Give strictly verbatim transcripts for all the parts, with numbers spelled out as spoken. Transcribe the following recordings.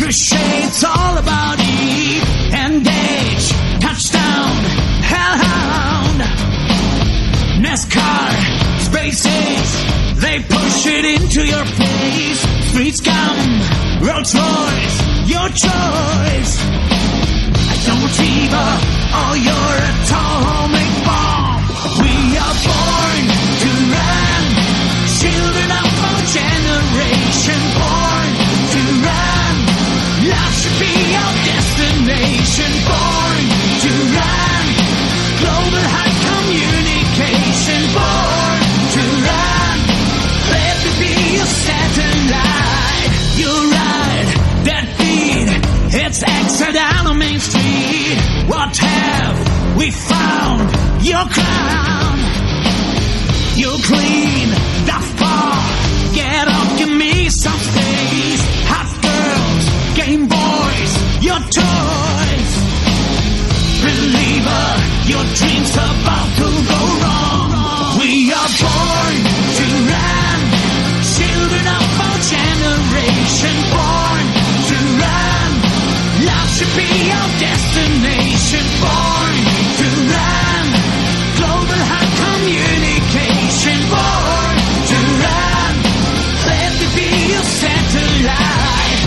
Trichet, it's all about Eve. Engage, touchdown, hellhound. NASCAR, spaces, they push it into your face. Street scum, Rolls Royce, your choice. Don't fever, or you're atomic bomb. We are born to run, children of our generation. Born to run, love should be our destination. Born to run, global high communication. Born to run, let me be your satellite. You're right, that beat, it's extra down on Main Street. What have we found? Your crown. You clean the bar. Get up, give me some space. Hot girls, Game Boys, your toys. Believer, your dreams about to go wrong. We are born to run, children of our generation. Born to run, love should be our destination. Born to run, global high communication. Born to run, let me be your satellite.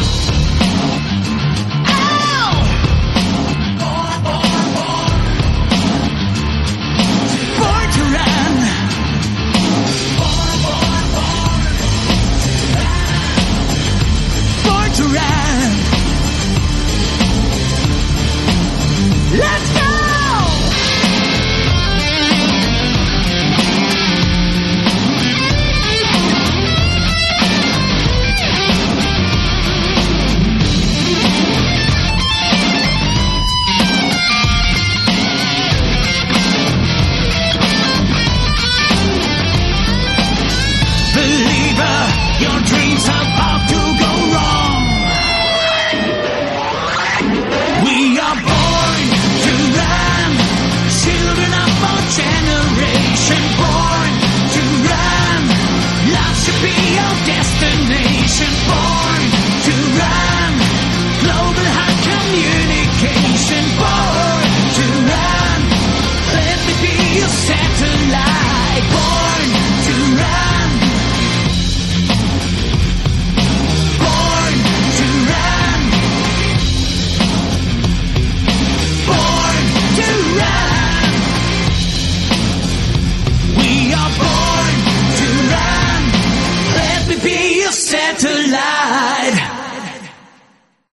Ow! Born, born, born. Born to run. Born, born, born. Born to run. Let's go! Believer, your dreams are about to go wrong. We are born to run, children of our generation. Born to run, love should be our destination. Born to run, global high communication. Born to run, let me be your satellite. Born to run, born to run. Born to run. We are born to run. Let me be your satellite.